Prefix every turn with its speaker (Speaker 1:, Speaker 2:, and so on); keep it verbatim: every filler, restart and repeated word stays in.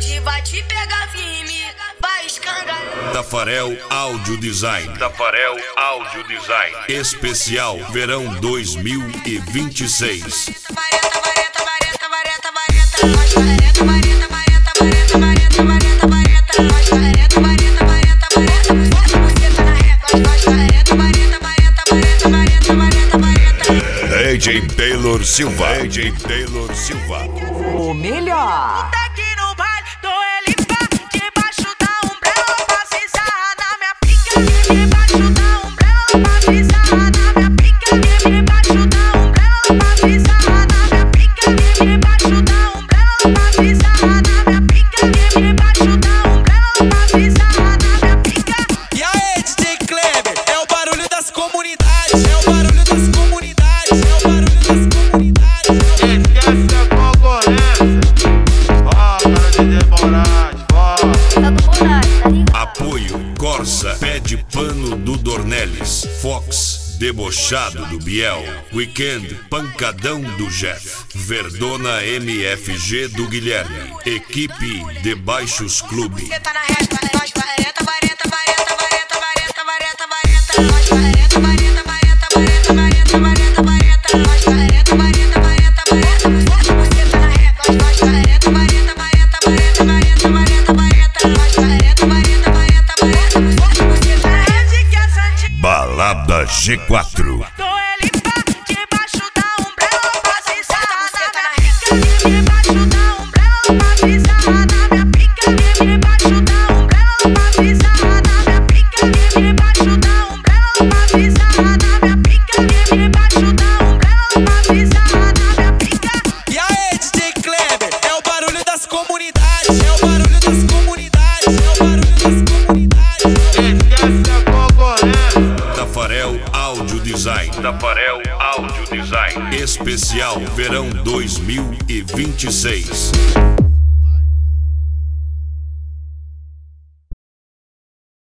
Speaker 1: hoje vai te pegar firme, vai escangalhar.
Speaker 2: Tafarel Áudio Design. Tafarel Áudio Design. Especial Verão dois mil e vinte e seis.
Speaker 1: Vareta, vareta, vareta, vareta, vareta, nós vareta, vareta, vareta, vareta, vareta, vareta, vareta, nós vareta, vareta, vareta, vareta, você tá na régua, nós vareta, vareta, vareta, vareta, vareta, vareta, vareta.
Speaker 2: D J Taylor Silva. D J Taylor Silva.
Speaker 3: O melhor.
Speaker 1: Tá aqui no baile, tô ele pá, debaixo da umbrella, pra se sarrar na minha pica, debaixo da umbrella, pra se sarrar na minha pica, debaixo da umbrella, pra se sarrar na minha pica, debaixo da umbrella, pra se sarrar na minha pica, debaixo da umbrella, pra se sarrar na minha pica.
Speaker 4: E aí, D J Kleber, é o barulho das comunidades, é o barulho das comunidades, é o barulho das comunidades.
Speaker 5: Esquece a concorrência, ó, para de demorar, ó.
Speaker 2: Apoio Corsa, Pé de Pano do Dornelles, Fox, Debochado do Biel, Weekend, Pancadão do Jeff, Verdona M F G do Guilherme, Equipe Debaixos Clube.
Speaker 1: Você tá na régua, nós vareta, vareta, vareta, vareta, vareta, vareta, vareta, nós vareta, vareta, vareta, vareta, vareta, vareta, vareta, nós vareta, vareta, vareta, vareta, você tá na régua, nós vareta, vareta, vareta, vareta, vareta, vareta, vareta, nós vareta, vareta, vareta, vareta, você tá na rede que é santinho.
Speaker 2: Balada G quatro.
Speaker 1: Tô ele pá, debaixo da umbrella, pra se sarrar na minha pica, debaixo da umbrella, pra se sarrar na minha pica, debaixo da umbrella, pra se sarrar na minha pica, debaixo da umbrella, pra se sarrar na minha pica, debaixo da umbrella, pra se sarrar na minha pica.
Speaker 4: E aí, D J Kleber, é o barulho das comunidades, é o barulho das comunidades, é o barulho das comunidades.
Speaker 5: Esquece a concorrência.
Speaker 2: Tafarel Áudio Design. Tafarel Áudio Design. Especial Verão dois mil e vinte e seis.